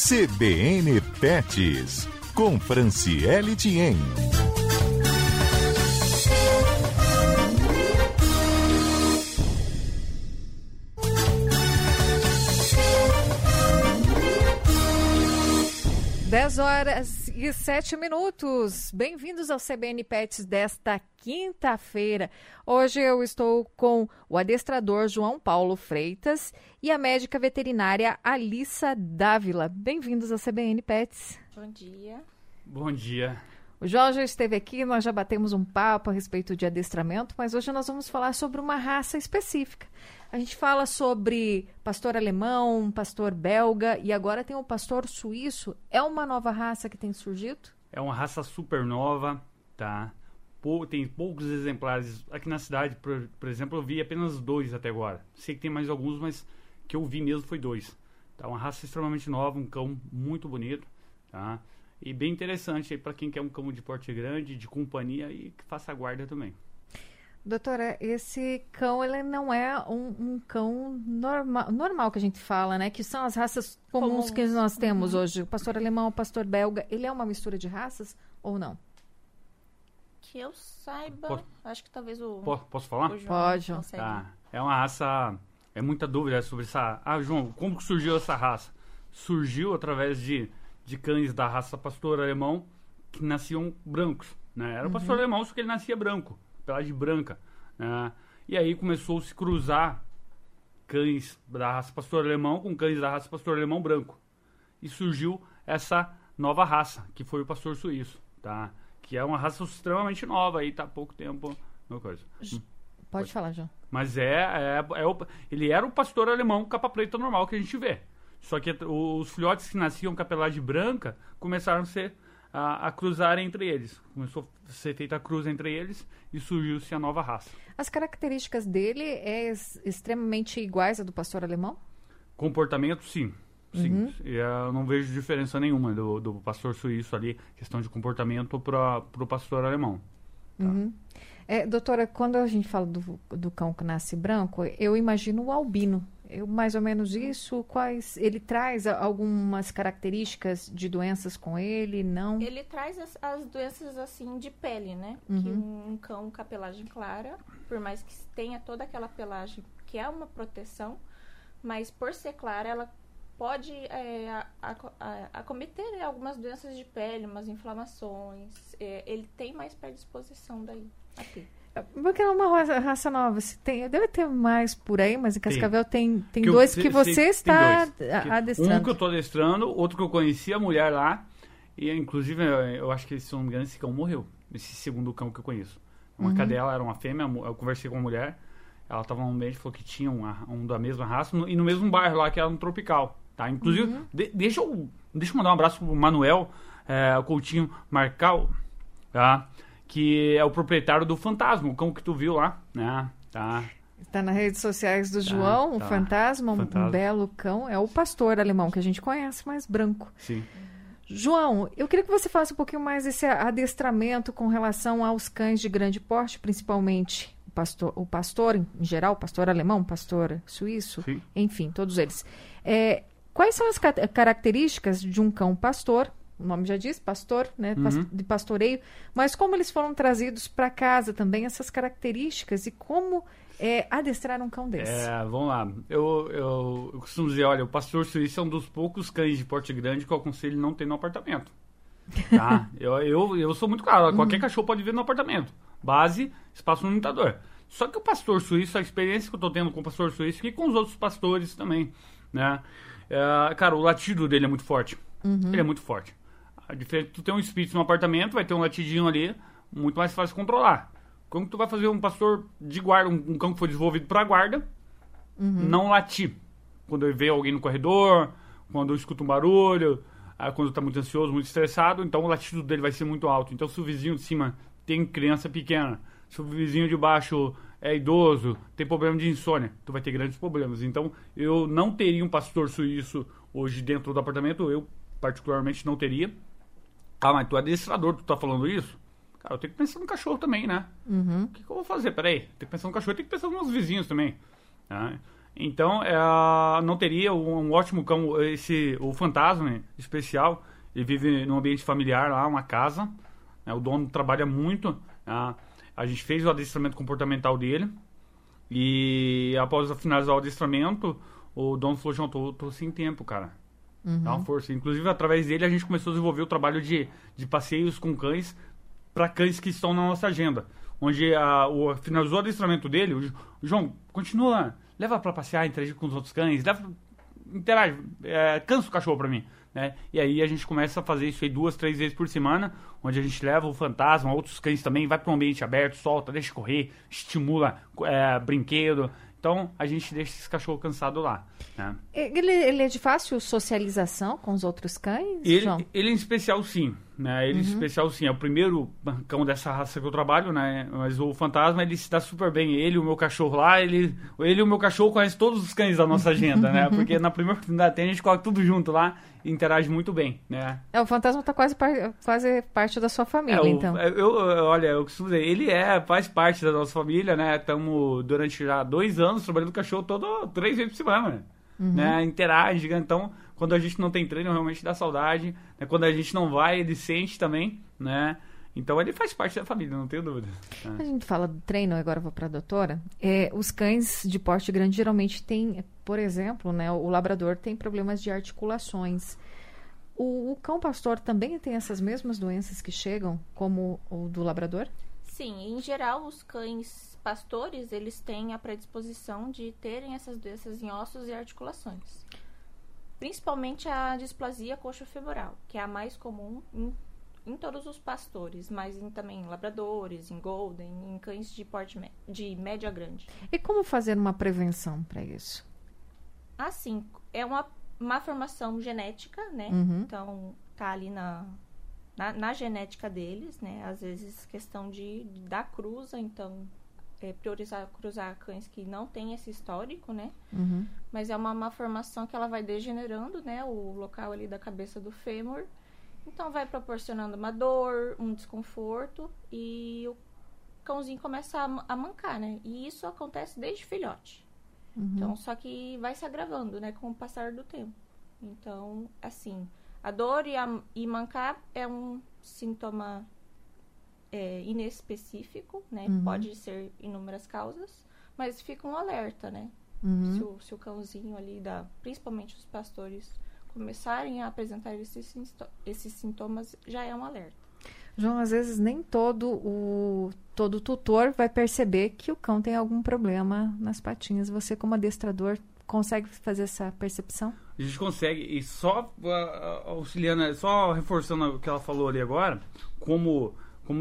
CBN Pets, com Franciele Thiem. Dez horas e 7 minutos. Bem-vindos ao CBN Pets desta quinta-feira. Hoje eu estou com o adestrador João Paulo Freitas e a médica veterinária Alissa Dávila. Bem-vindos ao CBN Pets. Bom dia. Bom dia. O João já esteve aqui, nós já batemos um papo a respeito de adestramento, mas hoje nós vamos falar sobre uma raça específica. A gente fala sobre pastor alemão, pastor belga e agora tem o pastor suíço. É uma nova raça que tem surgido? É uma raça super nova, tá? Tem poucos exemplares. Aqui na cidade, por exemplo, eu vi apenas 2 até agora. Sei que tem mais alguns, mas que eu vi mesmo foi 2. Tá? Uma raça extremamente nova, um cão muito bonito, tá? E bem interessante aí para quem quer um cão de porte grande, de companhia e que faça guarda também. Doutora, esse cão, ele não é um cão normal que a gente fala, né? Que são as raças comuns que nós temos hoje. O pastor alemão, o pastor belga, ele é uma mistura de raças ou não? Que eu saiba, acho que talvez o... Posso falar? O João Pode. Tá. É uma raça... É muita dúvida sobre essa... Ah, João, como que surgiu essa raça? Surgiu através de cães da raça pastor alemão que nasciam brancos, né? Era o pastor alemão, só que ele nascia branco. Pelagem branca, né? E aí começou a se cruzar cães da raça pastor alemão com cães da raça pastor alemão branco. E surgiu essa nova raça, que foi o pastor suíço, tá? Que é uma raça extremamente nova, aí tá há pouco tempo, uma coisa. Pode falar, João. Mas ele era o pastor alemão capa preta normal que a gente vê. Só que os filhotes que nasciam com a pelagem branca começaram a cruzar entre eles. Começou a ser feita a cruz entre eles e surgiu-se a nova raça. As características dele é extremamente iguais à do pastor alemão? Comportamento, sim. Sim. Eu não vejo diferença nenhuma do pastor suíço ali, questão de comportamento para o pastor alemão. Tá? Doutora, quando a gente fala do cão que nasce branco, eu imagino o albino. Mais ou menos isso, ele traz algumas características de doenças com ele, não? Ele traz as doenças assim de pele, né? Que um cão com a pelagem clara, por mais que tenha toda aquela pelagem que é uma proteção, mas por ser clara, ela pode acometer algumas doenças de pele, umas inflamações. Ele tem mais predisposição daí aqui. Porque é uma raça nova. Deve ter mais por aí, mas em Cascavel tem 2 que você está adestrando. Um que eu estou adestrando, outro que eu conheci a mulher lá. E inclusive, eu acho que, se não me engano, esse cão morreu. Esse segundo cão que eu conheço. Uma cadela, era uma fêmea. Eu conversei com a mulher. Ela estava no ambiente, falou que tinha um da mesma raça. E no mesmo bairro lá, que era no Tropical. Tá? Inclusive, deixa eu mandar um abraço pro Manuel Coutinho Marcal, tá? Que é o proprietário do Fantasma, o cão que tu viu lá, né? Tá nas redes sociais do João, o Fantasma, um belo cão. É o pastor alemão que a gente conhece, mas branco. Sim. João, eu queria que você falasse um pouquinho mais desse adestramento com relação aos cães de grande porte, principalmente o pastor em geral, pastor alemão, pastor suíço, sim, enfim, todos eles. Quais são as características de um cão pastor? O nome já diz, pastor, né? De pastoreio. Mas como eles foram trazidos para casa também, essas características, e como adestrar um cão desse? Vamos lá. Eu costumo dizer, olha, o pastor suíço é um dos poucos cães de porte grande que eu aconselho não ter no apartamento. Tá? eu sou muito claro, qualquer cachorro pode vir no apartamento. Base, espaço limitador. Só que o pastor suíço, a experiência que eu estou tendo com o pastor suíço e com os outros pastores também, né? Cara, o latido dele é muito forte. Ele é muito forte. Diferente, tu tem um Spitz no apartamento, vai ter um latidinho ali, muito mais fácil de controlar. Como tu vai fazer um pastor de guarda, um cão que foi desenvolvido para guarda, não latir? Quando eu vejo alguém no corredor, quando eu escuto um barulho, quando tá muito ansioso, muito estressado, então o latido dele vai ser muito alto. Então, se o vizinho de cima tem criança pequena, se o vizinho de baixo é idoso, tem problema de insônia, tu vai ter grandes problemas. Então, eu não teria um pastor suíço hoje dentro do apartamento, eu particularmente não teria. Mas tu é adestrador, tu tá falando isso? Cara, eu tenho que pensar no cachorro também, né? O que eu vou fazer? Peraí, tem que pensar no cachorro, tem que pensar nos meus vizinhos também. Tá? Então, não teria um ótimo cão, o Fantasma especial, ele vive num ambiente familiar lá, uma casa, né? O dono trabalha muito, a gente fez o adestramento comportamental dele, e após finalizar o adestramento, o dono falou, João, tô sem tempo, cara. Dá uma força. Inclusive, através dele, a gente começou a desenvolver o trabalho de passeios com cães para cães que estão na nossa agenda. Onde finalizou o adestramento dele, o João, continua, leva para passear, interagir com os outros cães, interage, cansa o cachorro para mim. Né? E aí a gente começa a fazer isso aí 2, 3 vezes por semana, onde a gente leva o Fantasma, outros cães também, vai para um ambiente aberto, solta, deixa correr, estimula brinquedo. Então, a gente deixa esse cachorro cansado lá. Né? Ele é de fácil socialização com os outros cães, João? Ele em especial, sim. Né? Ele em especial, sim. É o primeiro cão dessa raça que eu trabalho, né? Mas o Fantasma, ele se dá super bem. Ele e o meu cachorro lá, ele e o meu cachorro conhecem todos os cães da nossa agenda, né? Porque na primeira oportunidade a gente coloca tudo junto lá e interage muito bem, né? O Fantasma está quase parte da sua família, então. Olha, eu costumo dizer, ele faz parte da nossa família, né? Estamos durante já 2 anos trabalhando com o cachorro 3 vezes por semana, né? Interage, então, quando a gente não tem treino, realmente dá saudade, né? Quando a gente não vai, ele sente também, né? Então, ele faz parte da família, não tenho dúvida. Né? A gente fala do treino, agora eu vou para a doutora. Os cães de porte grande geralmente têm, por exemplo, né? O labrador tem problemas de articulações. O cão pastor também tem essas mesmas doenças que chegam, como o do labrador? Sim, em geral, os cães pastores, eles têm a predisposição de terem essas doenças em ossos e articulações. Principalmente a displasia coxofemoral, que é a mais comum em todos os pastores, mas também em labradores, em golden, em cães de porte de médio a grande. E como fazer uma prevenção para isso? Assim, é uma formação genética, né? Então, tá ali na genética deles, né? Às vezes, questão da cruza, então, priorizar cruzar cães que não têm esse histórico, né? Mas é uma formação que ela vai degenerando, né? O local ali da cabeça do fêmur. Então, vai proporcionando uma dor, um desconforto e o cãozinho começa a mancar, né? E isso acontece desde filhote. Então, só que vai se agravando, né? Com o passar do tempo. Então, assim, a dor e mancar é um sintoma inespecífico, né? Pode ser inúmeras causas, mas fica um alerta, né? Se o cãozinho ali, principalmente os pastores, começarem a apresentar esses sintomas, já é um alerta. João, às vezes nem todo tutor vai perceber que o cão tem algum problema nas patinhas. Você, como adestrador, consegue fazer essa percepção? A gente consegue, e só auxiliando, só reforçando o que ela falou ali agora, como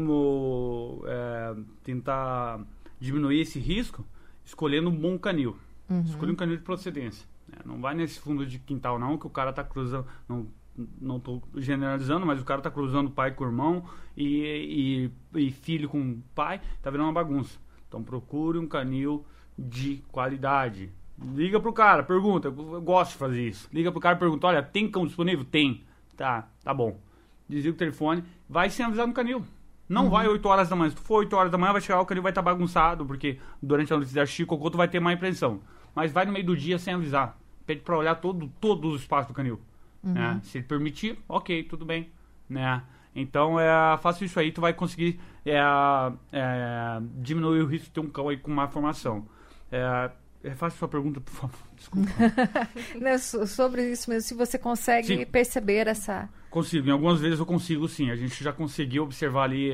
tentar diminuir esse risco, escolhendo um bom canil. Escolher um canil de procedência. Não vai nesse fundo de quintal não, que o cara tá cruzando, não tô generalizando, mas o cara tá cruzando pai com irmão e filho com pai, tá virando uma bagunça. Então procure um canil de qualidade. Liga pro cara, pergunta, eu gosto de fazer isso. Liga pro cara e pergunta, olha, tem cão disponível? Tem. Tá bom. Desliga o telefone, vai sem avisar no canil. Não vai 8 horas da manhã. Se tu for 8 horas da manhã, vai chegar, o canil vai estar bagunçado, porque durante a noite da Chico, tu vai ter má impressão. Mas vai no meio do dia sem avisar. Pede pra olhar todo o espaço do canil. Né? Se ele permitir, ok, tudo bem. Né? Então, faça isso aí, tu vai conseguir diminuir o risco de ter um cão aí com má formação. Faça sua pergunta, por favor. Desculpa. Não, sobre isso mesmo, se você consegue perceber essa... Consigo, em algumas vezes eu consigo, sim. A gente já conseguiu observar ali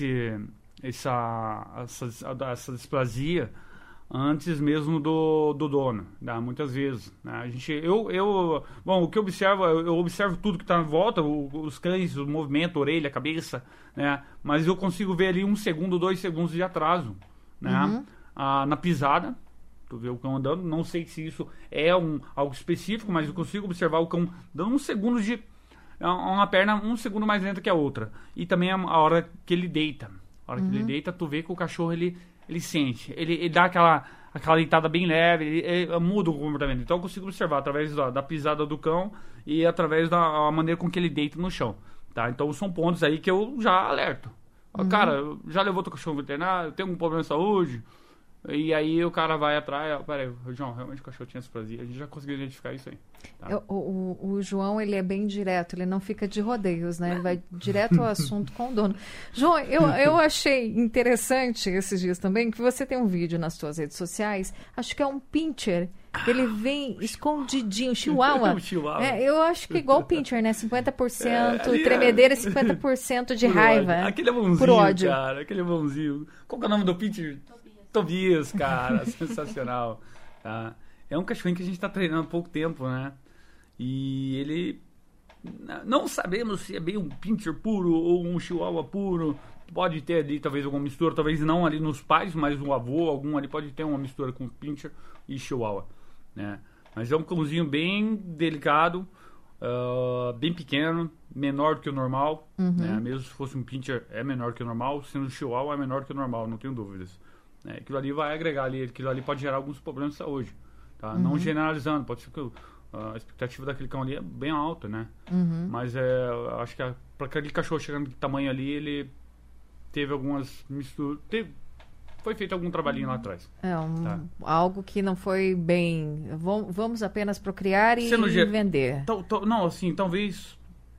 essa displasia antes mesmo do dono, né? Muitas vezes, né? Bom, o que eu observo tudo que está em volta, os cães, o movimento, a orelha, a cabeça, né? Mas eu consigo ver ali 1 segundo, 2 segundos de atraso, né? Na pisada, tu vê o cão andando, não sei se isso é algo específico, mas eu consigo observar o cão dando 1 segundo de uma perna 1 segundo mais lenta que a outra, e também a hora que ele deita. A hora que ele deita, tu vê que o cachorro ele sente, ele dá aquela deitada bem leve, ele muda o comportamento. Então eu consigo observar através da pisada do cão e através da maneira com que ele deita no chão, tá? Então são pontos aí que eu já alerto. Cara, já levou teu cachorro veterinário? Tem algum problema de saúde? E aí o cara vai atrás, peraí, João, realmente o cachorro tinha displasia. A gente já conseguiu identificar isso aí. Tá? O João, ele é bem direto, ele não fica de rodeios, né? Ele vai direto ao assunto com o dono. João, eu achei interessante esses dias também que você tem um vídeo nas suas redes sociais, acho que é um pincher, ele vem escondidinho, chihuahua. Eu acho que é igual o pincher, né? 50% tremedeira e 50% de raiva. Aquele é bonzinho, por ódio. Cara, aquele é bonzinho. Qual que é o nome do pincher? Tobias, cara, sensacional. Tá? É um cachorrinho que a gente tá treinando há pouco tempo, né? E ele... Não sabemos se é bem um pincher puro ou um chihuahua puro. Pode ter ali talvez alguma mistura, talvez não ali nos pais, mas o avô, algum ali pode ter uma mistura com pincher e chihuahua, né? Mas é um cãozinho bem delicado, bem pequeno, menor do que o normal, né? Mesmo se fosse um pincher é menor que o normal, sendo um chihuahua é menor que o normal, não tenho dúvidas. Aquilo ali vai agregar ali, aquilo ali pode gerar alguns problemas de saúde, tá? Não generalizando, pode ser que a expectativa daquele cão ali é bem alta, né? Mas acho que para aquele cachorro chegando de tamanho ali, ele teve algumas misturas, foi feito algum trabalhinho lá atrás. Tá? Algo que não foi bem, vamos apenas procriar e vender. Não, assim, talvez,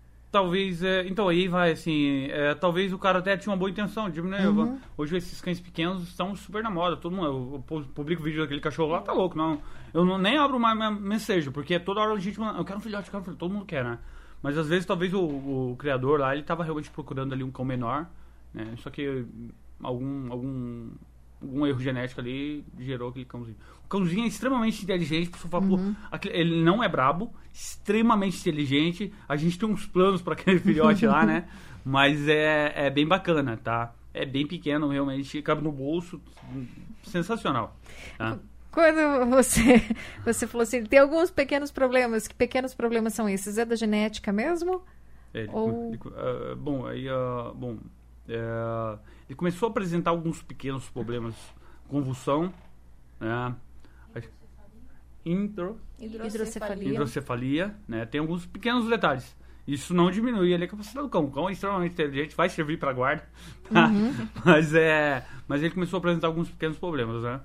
então aí vai assim, talvez o cara até tinha uma boa intenção, hoje esses cães pequenos estão super na moda, todo mundo, eu publico vídeo daquele cachorro lá, tá louco, não, eu nem abro mais mensagem, porque toda hora a gente manda, eu quero um filhote, todo mundo quer, né? Mas às vezes talvez o criador lá, ele tava realmente procurando ali um cão menor, né? Só que algum erro genético ali gerou aquele cãozinho. O cãozinho é extremamente inteligente, ele não é brabo, extremamente inteligente. A gente tem uns planos para aquele filhote lá, né? Mas é bem bacana, tá? É bem pequeno, realmente, cabe no bolso, sensacional. Tá? Quando você falou assim, tem alguns pequenos problemas, que pequenos problemas são esses? É da genética mesmo? Ele começou a apresentar alguns pequenos problemas, convulsão, né? Hidrocefalia, né? Tem alguns pequenos detalhes. Isso não diminui a capacidade do cão. O cão é extremamente inteligente, vai servir para guarda, tá? Mas ele começou a apresentar alguns pequenos problemas, né?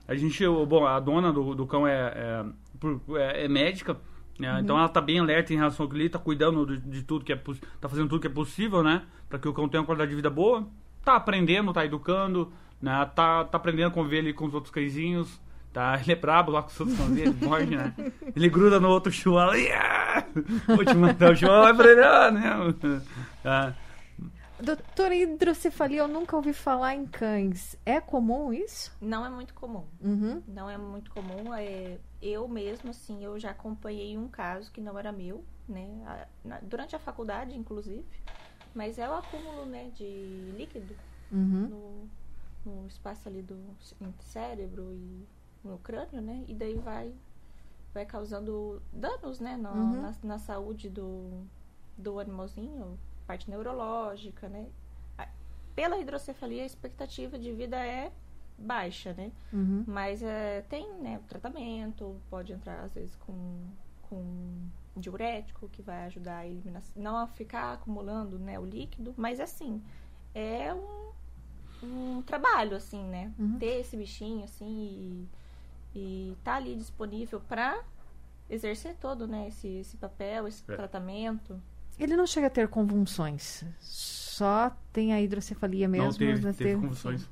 A dona do cão é médica, né? Então ela tá bem alerta em relação ao que ele tá cuidando de tudo que é tá fazendo tudo que é possível, né? Para que o cão tenha uma qualidade de vida boa. Tá aprendendo, tá educando, né? Tá aprendendo a conviver ali com os outros cãezinhos, tá? Ele é brabo lá com os outros cãezinhos, ele morde, né? Ele gruda no outro chihuahua, vou te mandar o chihuahua, vai frear, né? Tá? Doutora, hidrocefalia, eu nunca ouvi falar em cães. É comum isso? Não é muito comum. Não é muito comum. Eu mesmo, assim, eu já acompanhei um caso que não era meu, né? Durante a faculdade, inclusive. Mas é o acúmulo, né, de líquido no espaço ali do cérebro e no crânio, né? E daí vai causando danos, né, na saúde do animalzinho, parte neurológica, né? Pela hidrocefalia, a expectativa de vida é baixa, né? Mas tem, né, tratamento, pode entrar às vezes com diurético, que vai ajudar a eliminar, não a ficar acumulando, né, o líquido, mas assim, é um trabalho, assim, né? Ter esse bichinho, assim, e tá ali disponível para exercer todo, né, esse papel, esse tratamento. Ele não chega a ter convulsões, só tem a hidrocefalia mesmo. Não, teve convulsões.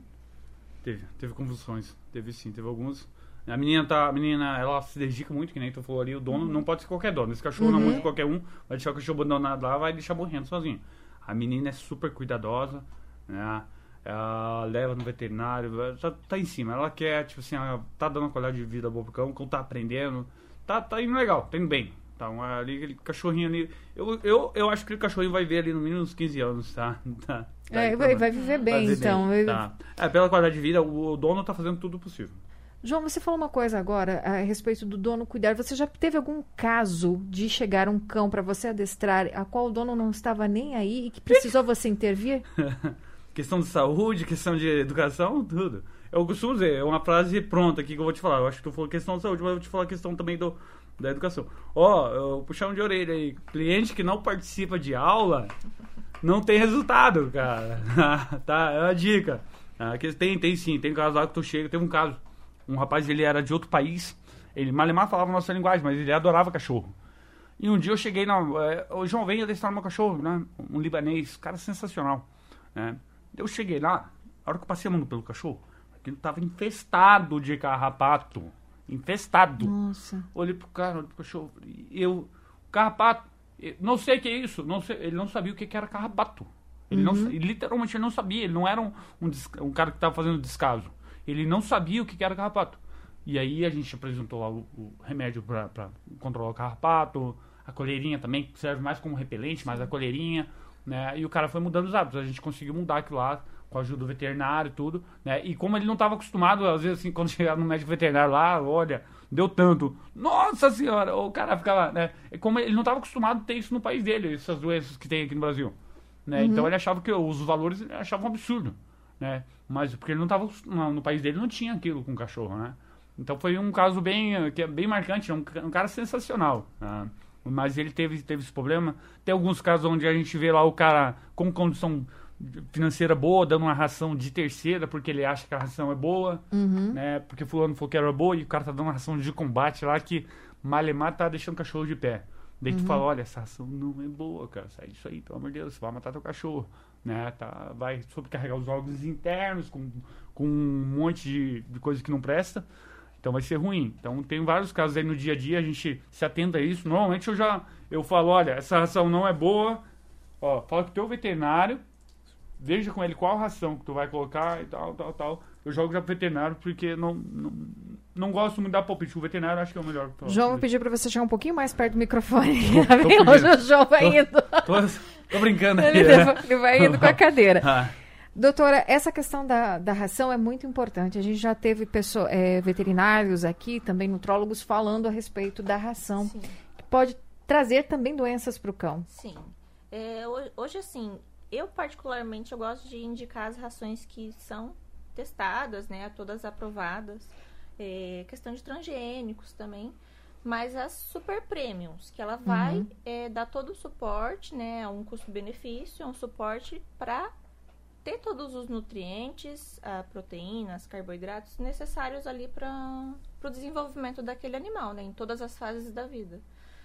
Teve convulsões, teve alguns. A menina, ela se dedica muito, que nem tu falou ali, o dono não pode ser qualquer dono. Esse cachorro não é muito qualquer um, vai deixar o cachorro abandonado lá, vai deixar morrendo sozinho. A menina é super cuidadosa, né? Ela leva no veterinário, tá em cima. Ela quer, tipo assim, ela tá dando uma qualidade de vida boa pro cão, o cão tá aprendendo, tá indo legal, tá indo bem. Então, ali, aquele cachorrinho ali, eu acho que aquele cachorrinho vai ver ali no mínimo uns 15 anos, tá? Vai viver bem, então. Tá. Pela qualidade de vida, o dono tá fazendo tudo possível. João, você falou uma coisa agora a respeito do dono cuidar. Você já teve algum caso de chegar um cão para você adestrar, a qual o dono não estava nem aí e que precisou você intervir? Questão de saúde, questão de educação, tudo. Eu costumo dizer, é uma frase pronta aqui que eu vou te falar. Eu acho que tu falou questão de saúde, mas eu vou te falar a questão também da educação. Eu puxar um de orelha aí. Cliente que não participa de aula não tem resultado, cara. Tá? É uma dica. Tem sim, tem casos lá que tu chega, teve um caso, um rapaz, ele era de outro país, ele malemar falava a nossa linguagem, mas ele adorava cachorro. E um dia eu cheguei, o João veio adestrar meu cachorro, né, um libanês, cara sensacional, né. Eu cheguei lá, a hora que eu passei a mão pelo cachorro, aquilo tava infestado de carrapato, infestado. Nossa. Olhei pro cara, olhei pro cachorro, carrapato, não sei o que é isso, não sei, ele não sabia o que era carrapato. Ele literalmente ele não sabia, ele não era um cara que estava fazendo descaso. Ele não sabia o que era carrapato. E aí a gente apresentou lá o remédio para controlar o carrapato, a colherinha também, que serve mais como repelente, mas a colherinha, né? E o cara foi mudando os hábitos, a gente conseguiu mudar aquilo lá, com a ajuda do veterinário e tudo, né? E como ele não estava acostumado, às vezes assim, quando chegava no médico veterinário lá, olha, deu tanto, nossa senhora, o cara ficava, né? Como ele não estava acostumado a ter isso no país dele, essas doenças que tem aqui no Brasil, né? Então ele achava que os valores, ele achava um absurdo, né? Mas porque ele não estava no país dele, não tinha aquilo com o cachorro, né? Então foi um caso bem marcante, um cara sensacional, né? Mas ele teve esse problema. Tem alguns casos onde a gente vê lá o cara com condição financeira boa, dando uma ração de terceira, porque ele acha que a ração é boa, né? Porque fulano falou que era boa e o cara tá dando uma ração de combate lá que malemar tá deixando o cachorro de pé. Daí tu fala, olha, essa ração não é boa, cara, sai disso aí, pelo amor de Deus, você vai matar teu cachorro, né? Vai sobrecarregar os órgãos internos com um monte de coisa que não presta. Então vai ser ruim. Então tem vários casos aí no dia a dia, a gente se atenta a isso. Normalmente eu falo, olha, essa ração não é boa, ó, fala com o teu veterinário, veja com ele qual ração que tu vai colocar e tal. Eu jogo já pro veterinário porque não gosto muito da palpite. O veterinário acho que é o melhor. João, vou pedir pra você chegar um pouquinho mais perto do microfone. Tô Hoje o João vai indo. Tô brincando aqui, Ele vai indo com a cadeira. Ah. Doutora, essa questão da ração é muito importante. A gente já teve veterinários aqui, também nutrólogos, falando a respeito da ração, Sim. que pode trazer também doenças para o cão. Sim. Hoje, assim, eu particularmente eu gosto de indicar as rações que são testadas, né, todas aprovadas. Questão de transgênicos também. Mas as super premiums, que ela vai dar todo o suporte, né, um custo-benefício, um suporte para ter todos os nutrientes, proteínas, carboidratos necessários ali para o desenvolvimento daquele animal, né, em todas as fases da vida.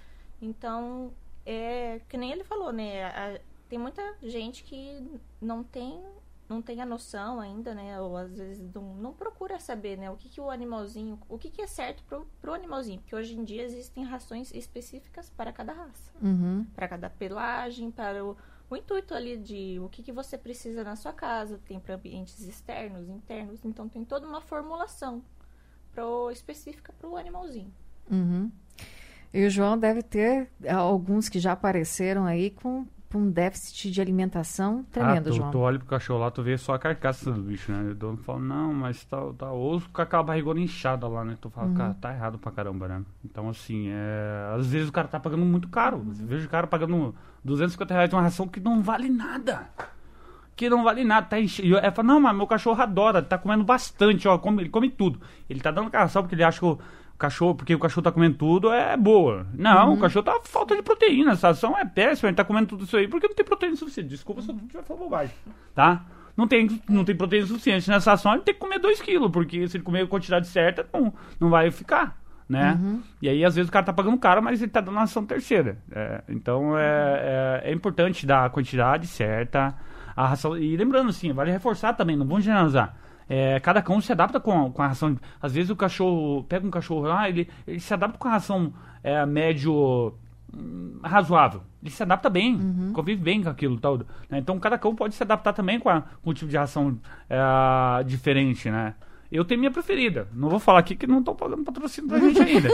Então, que nem ele falou, né, tem muita gente que não tem a noção ainda, né, ou às vezes não procura saber, né, o que o animalzinho, o que é certo pro animalzinho, porque hoje em dia existem rações específicas para cada raça, para cada pelagem, para o intuito ali de o que você precisa na sua casa, tem para ambientes externos, internos, então tem toda uma formulação específica para o animalzinho. E o João deve ter alguns que já apareceram aí com um déficit de alimentação tremendo, João. Tu olha pro cachorro lá, tu vê só a carcaça do bicho, né? O dono fala, não, mas tá osso com aquela barrigona inchada lá, né? Tu fala, cara, tá errado pra caramba, né? Então, assim, às vezes o cara tá pagando muito caro. Eu vejo o cara pagando R$250 de uma ração que não vale nada. Tá enchendo. E fala, não, mas meu cachorro adora, tá comendo bastante, ó, ele come tudo. Ele tá dando ração porque ele acha que porque o cachorro tá comendo tudo, é boa. Não, o cachorro tá falta de proteína. Essa ração é péssima, ele tá comendo tudo isso aí porque não tem proteína suficiente. Desculpa se eu tiver falando bobagem, tá? Não tem proteína suficiente nessa ração, ele tem que comer 2 quilos, porque se ele comer a quantidade certa, não vai ficar, né? E aí, às vezes, o cara tá pagando caro, mas ele tá dando a ração terceira. Então, é importante dar a quantidade certa, a ração. E lembrando, assim, vale reforçar também, não vamos generalizar. Cada cão se adapta com a ração. Às vezes o cachorro, pega um cachorro lá, ele se adapta com a ração médio razoável. Ele se adapta bem, convive bem com aquilo tal, né? Então cada cão pode se adaptar também com um tipo de ração diferente, né? Eu tenho minha preferida. Não vou falar aqui que não estão pagando patrocínio pra gente ainda.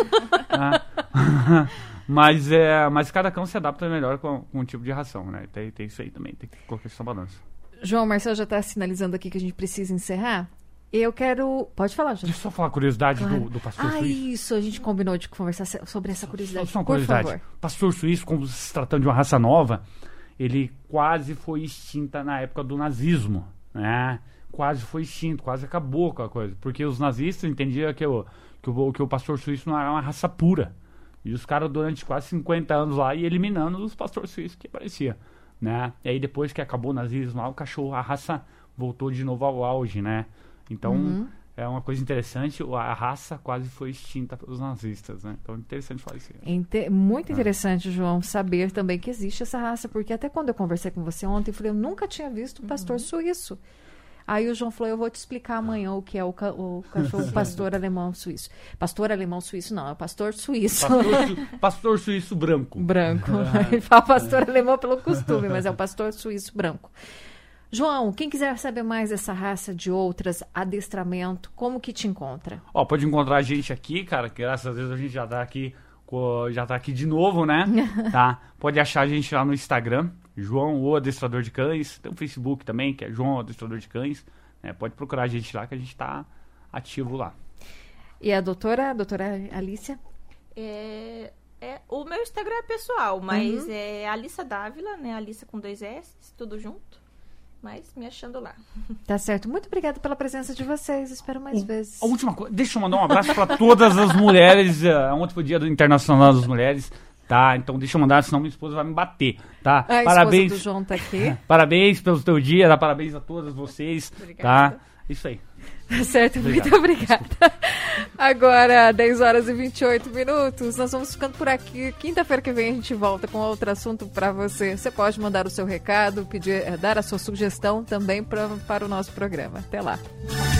Mas cada cão se adapta melhor com um tipo de ração, né? Tem isso aí também, tem que colocar isso na balança. João, o Marcelo já está sinalizando aqui que a gente precisa encerrar. Eu quero... Pode falar, João. Deixa eu só falar a curiosidade do pastor suíço. Isso, a gente combinou de conversar sobre essa curiosidade. Só uma curiosidade. Por favor. Pastor suíço, como se tratando de uma raça nova, ele quase foi extinta na época do nazismo, né? Quase foi extinto, quase acabou com a coisa. Porque os nazistas entendiam que o pastor suíço não era uma raça pura. E os caras, durante quase 50 anos lá, iam eliminando os pastores suíços que apareciam, né? E aí depois que acabou o nazismo lá, a raça voltou de novo ao auge, né? Então, é uma coisa interessante, a raça quase foi extinta pelos nazistas, né? Então, é interessante falar isso. Muito interessante, João, saber também que existe essa raça, porque até quando eu conversei com você ontem, eu falei, eu nunca tinha visto um pastor suíço. Aí o João falou, eu vou te explicar amanhã o que é o cachorro pastor alemão suíço. Pastor alemão suíço não, é pastor suíço. Pastor suíço branco. Branco. Ele fala pastor alemão pelo costume, mas é o pastor suíço branco. João, quem quiser saber mais dessa raça, de outras, adestramento, como que te encontra? Pode encontrar a gente aqui, cara, que graças a Deus a gente já tá aqui de novo, né? Tá? Pode achar a gente lá no Instagram, João, o Adestrador de Cães. Tem o Facebook também, que é João, o Adestrador de Cães. Pode procurar a gente lá, que a gente tá ativo lá. E a doutora Alícia? O meu Instagram é pessoal, mas é Alissa Dávila, né? Alissa com 2 S, tudo junto. Mas me achando lá. Tá certo. Muito obrigada pela presença de vocês. Espero mais vezes. A última coisa, deixa eu mandar um abraço para todas as mulheres. Ontem foi o Dia do Internacional das Mulheres, tá? Então deixa eu mandar, senão minha esposa vai me bater, tá? A parabéns. Esposa do João tá aqui. Parabéns pelo teu dia, tá? Parabéns a todas vocês, obrigada. Tá? Isso aí. Tá certo, muito obrigada. Agora, 10 horas e 28 minutos. Nós vamos ficando por aqui. Quinta-feira que vem a gente volta com outro assunto para você. Você pode mandar o seu recado, dar a sua sugestão também para o nosso programa. Até lá.